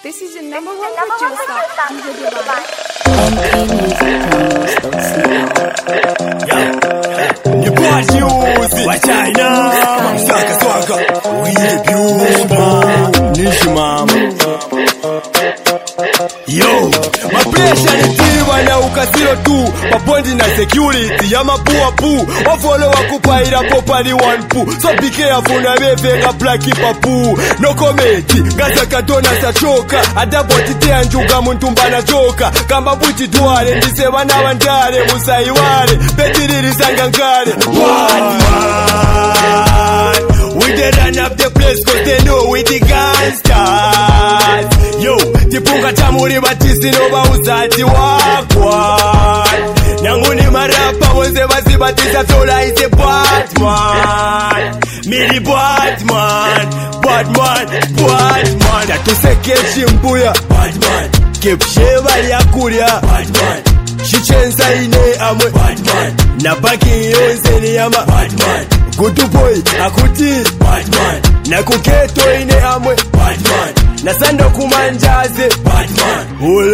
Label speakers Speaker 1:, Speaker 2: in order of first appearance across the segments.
Speaker 1: This is your number one producer, DJ Divine.
Speaker 2: You boys use it. Watch China. Swaka swaka. We the beautiful. Nishimama. Yo, mapresha ni tiwa na ukasilo tu. Mapondi na security ya mapua pu. Wafolo wakupa ila popali one pu. So be careful na wewe nga plaki papu. No kometi, gaza katona sa choka. Adapo tite anjuga muntumba na choka. Kamba buchi tuwale, ndise wana wandare. Musai wale, petiriri sangangare. Batman, we dey run up the place cause they know we the gangsters. Yo, tipunga tamuri batisi noba uzati wakwa. Nanguni marapa wonze basi batisa fyola ise Batman. Miri Batman, Batman, Batman. Tatusekeshi mbuya Batman. Kepsheva liakulia Batman. Shichenza ine amwe Batman. Nabaki yonze ni yama Batman. Good boy, akuti Batman. Na kuketo ine amwe Batman. Na sando kumanjaze Batman.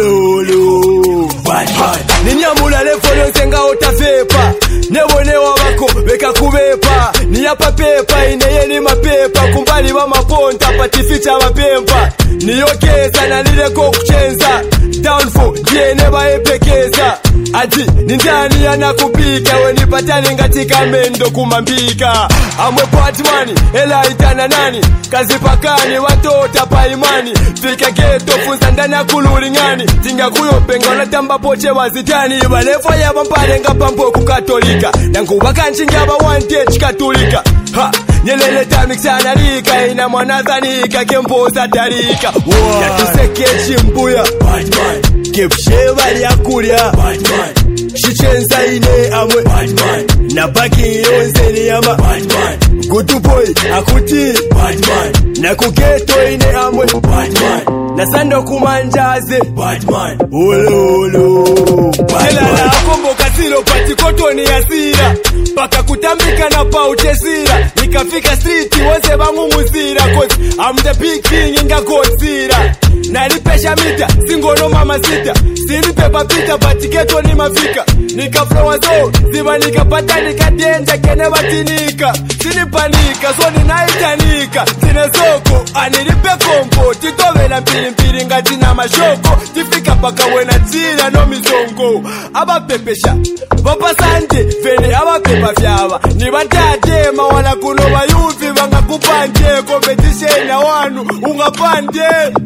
Speaker 2: Ulu Batman. Ninyamula lefolo nsenga otafepa. Nebone wabako beka kubepa. Niyapa pepa ineye ni mapepa. Kumbali wa maponta patificha mapempa. Niyokeza na nileko kuchenza. Downfall je neba epekeza. Ati nindani anakupika. Wenipatani ngatika mendo kumambika. Amwe Batman ela itana nani. Kazi pakani watota pa imani. Fika geto funza ndana kululingani. Tinga kuyopenga unatamba poche wazitani. Balefo ya bampare nga pampo kukatolika. Nanguwa kanchinga ba wante chikatulika. Ha, nyelele tamiksa nalika. Ina mwanathanika kempoza tarika. Ya tusekechi mbuya Batman. Kepsheva liakulia Batman. Shichenza ine amwe Batman. Nabaki yonze ni yama Batman. Good boy, akuti Batman. Na kuketo ine amwe Batman. Na sando kumanjaze Batman. Ulu Batman. Ela akombo kasilo patikoto ni asira. Paka kutambika na pautesira. Nikafika street wose bangu musira. Cause I'm the big king inga godzira. Nalipesha mita, singono mama sita. Sinipe papita, patiketo ni mafika. Nika flowa zo, ziba nikapata nikadenja kene batinika. Sinipanika, so ninaitanika. Sine soko, anilipe kompo. Titovela mpili ngati na mashoko. Tifika paka wena tila no mizongo. Aba pepesha, papa sante, fene aba pepa fyaba. Nibatate, mawala kuno bayuvi, banga kupanje. Competition na wanu, ungapande.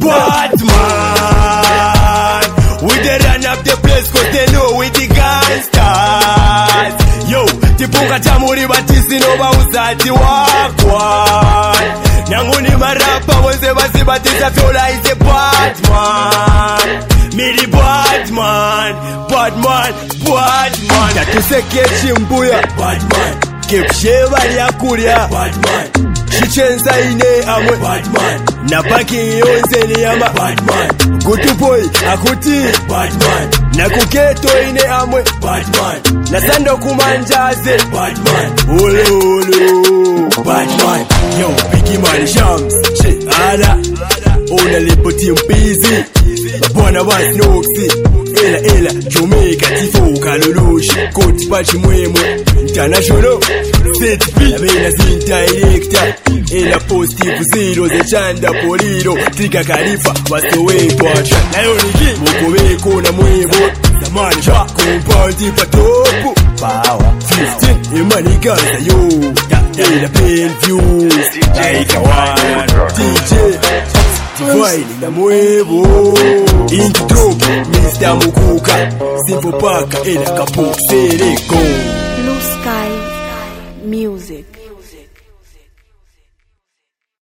Speaker 2: Batman, we dey run up the place cause they know we the gangsters. Yo, tipunga tamuri batisi noba uzati wakwa. Nanguni marapa wonze basi batisa fyola ise Batman. Miri Batman, Batman, Batman. Tatusekechi mbuya Batman. Kepsheva liakulia Batman. Shichenza ine amwe Batman. Nabaki yonze ni yama Batman. Good boy, akuti Batman. Na kuketo ine amwe Batman. Na sando kumanjaze Batman. Ulu Batman. Yo, Biggie Money Shams. Che, ala ona lipoti mpizi. Babwana wa Snoxy. Ela, Jamaica, tifo, kalulushi. Koti pachi mwemwe International. Set free, amena zinta electa. Ela positive zero, ze chanda poliro. Trika kalifa, wasoweto acha. Nayo niki, mokoweko na mwebo. Zamani cha, kompaundi patopu. Power 15, imani gaza yo. Ela pen views. Like a one, DJ Divine na mwebo. Intro, Mr. Mukuka. Simple Paka, ela kapok sereko.
Speaker 1: Blue Sky Music.